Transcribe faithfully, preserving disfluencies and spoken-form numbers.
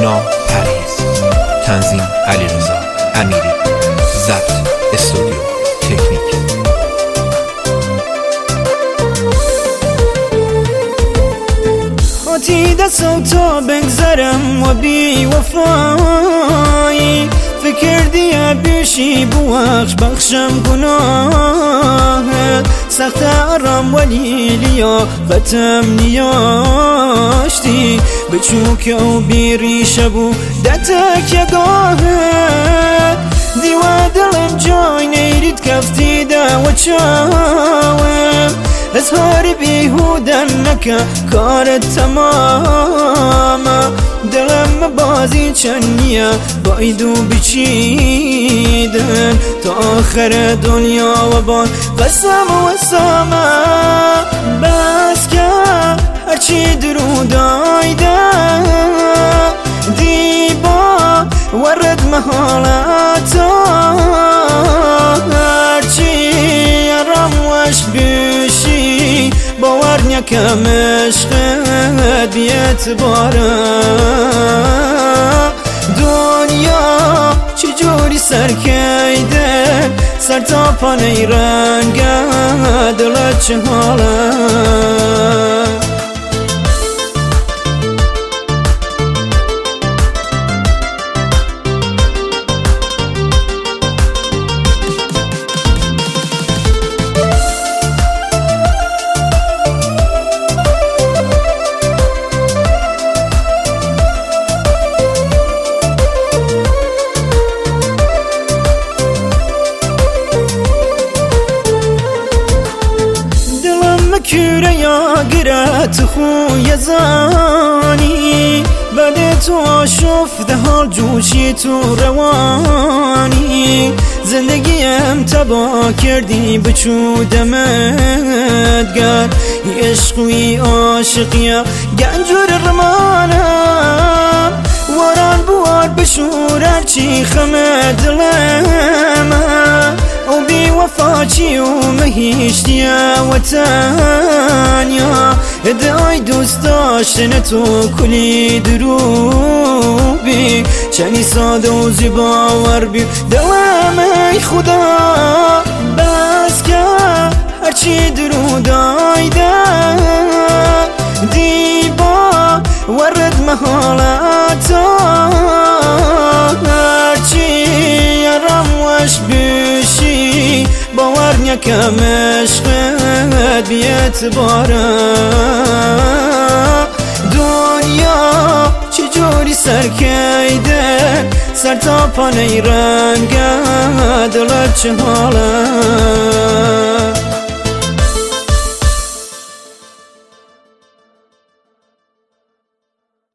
سینا پریز، تنظیم علیرضا امیری، ضبط استودیو تکنیک. خاطی دستم تا بگذرم و بی وفایی، فکر دیا بیشی بوخش بخشم گناه سخت ارم ولی لیا ختم نیاشتی بچوک و بیری شبو دتک یگاه دیوا دلم جای نیرید کفتی دا و چاوم اظهار بیهودن نکه کارت تمام دلم بازی چنیه بایدو بچیدن تا آخر دنیا و بان قسم و سامه بس که هرچی درود آیده دیبا ورد محالتا هرچی ارم وش بیشی باور نکم عشقت بی‌اعتباره دنیا چجوری سرکیده سر تا پا نیرنگه دلت چه حاله küre yağırat خوی زانی بعد تو آشفته حال جوشی تو روانی زندگیم تبا کردی بچودمت گر عشقی عاشقی گنجور رمانم واران بوار بشور هرچی خمه دلمه او بی وفا چی و مهیشتیا و تنیا ادعای دوست داشتن تو کلی دروبی چنی ساده و زیباور بی دلم ای خدا بس که هرچی درود آیده دیبا ورد محالتا هرچی ارم وش بیشی باور نکم عشقت بی‌اعتباره دنیا چجوری سرکیده سر تا پا نیرنگه دلت چه حاله